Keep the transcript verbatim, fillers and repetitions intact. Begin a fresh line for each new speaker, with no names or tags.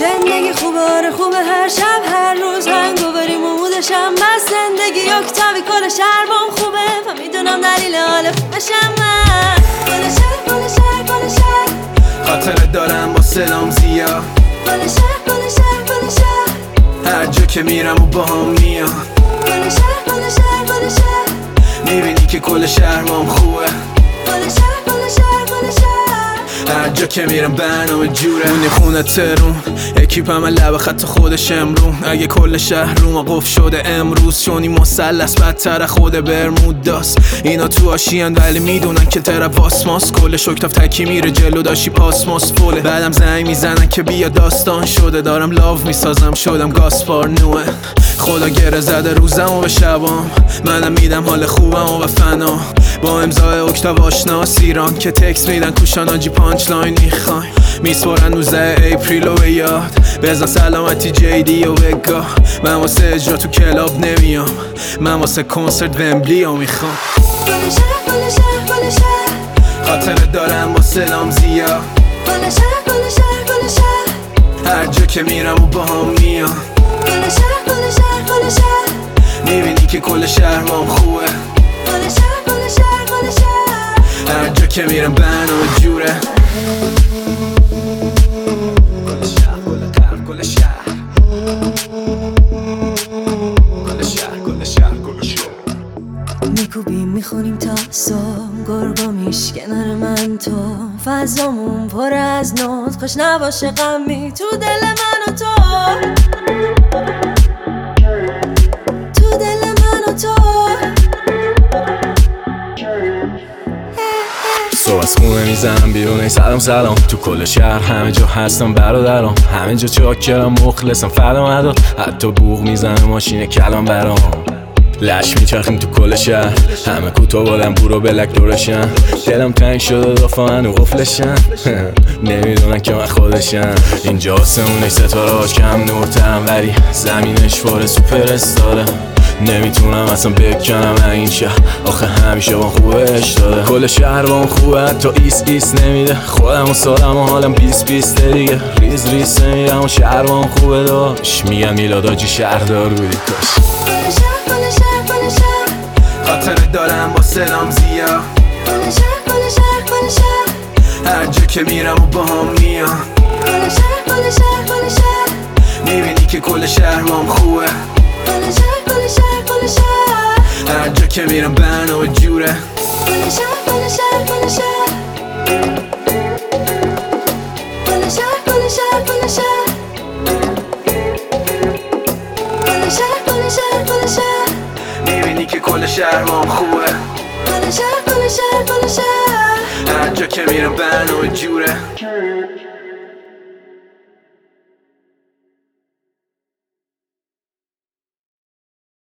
زندگی خوبه آره خوبه هر شب هر روز هنگووریم و مودشم بس زندگی اکتاوی کل شهر بام خوبه و میدونم دلیل حال خوبشم من کل شهر کل شهر کل شهر
خاطره دارم با سلام زیاد
کل شهر کل شهر کل شهر
هر جا که میرم و با هم میان
کل شهر کل شهر کل شهر
میبینی که کل شهر بام خوبه
کل شهر کل شهر کل شهر
هر جا که میرم برنامه جوره اونی خونه ترون اکیپم لب خط خودش امرون اگه کل شهر رو ما قفل شده امروز چونی مسلس بدتر خود برمود داست اینا تو آشیان ولی میدونن که طرف واسماس کل شکتاف تکی میره جلو داشی پاسماس فوله بعدم زنگ میزنن که بیا داستان شده دارم لاو میسازم شدم گاسپار نوه خدا گره زده روزم و به شبام منم میدم حال خوبم و به فنا با امضای اکتاو آشناس ایران که تکس میدن کوشان آجی پانچ لاین میخوایم میسپرن نوزده اپریل و به یاد بزن سلامتی جیدی و بگاه من واسه اجرا تو کلاب نمیام من واسه کنسرت ومبلی ها میخوام
کل شهر کل شهر کل شهر
خاطره دارم با سلام زیاد
کل شهر کل شهر کل شهر
هر جا که میرم و با هم میان
کل شهر کل شهر کل شهر
میبینی که کل شهر بام خوبه
کل شهر کل شهر کل شهر
هر جا که میرم برنامه جوره کل شهر کل شهر کل شهر کل شهر کل شهر کل شهر
میکوبیم میخونیم تا صبح گرگا میش کنار من تو فضامون پر از نوت خوش نباشه غمی تو دل من و تو تو دل من و تو
صبح از خونه میزنم بیرون ای سلام سلام تو کل شهر همه جا هستم برادرام همه جا چاکرم مخلصم فدا مدار حتی بوق میزنه ماشین کلام برام لش میچرخیم تو کل شهر همه کوتاه بادم برو بلک دورشن دلم تنگ شده دافان و قفلشن نمیدونن که من خودشم اینجا آسمونش ستارهاش کم نورترم ولی زمینش فاره سوپر استاره نمیتونم اصلا بکنم این شهر آخه همیشه با خوبش داده کل شهر با خوبه حتی ایس ایس نمیده خودم و سالم و حالم بیس بیس دیگه ریز ریز نمیدم و شهر با خوبه داشت میگم میلاد آجی شهردار بودی کاش
کل شهر کل شهر کل شهر
خاطره دارم با سلام زیاد
کل شهر کل شهر کل شهر
هر جا که میرم و با هم میان
کل شهر کل شهر کل شهر
میبینی که کل شهر بام خوبه
کل شهر کل شهر کل شهر
هر جا که میرم برنامه جوره
کل شهر کل شهر کل شهر کل شهر کل شهر کل شهر کل شهر کل شهر کل شهر
میبینی که کل شهر بام خوبه
کل شهر کل شهر کل شهر
هر جا که میرم برنامه جوره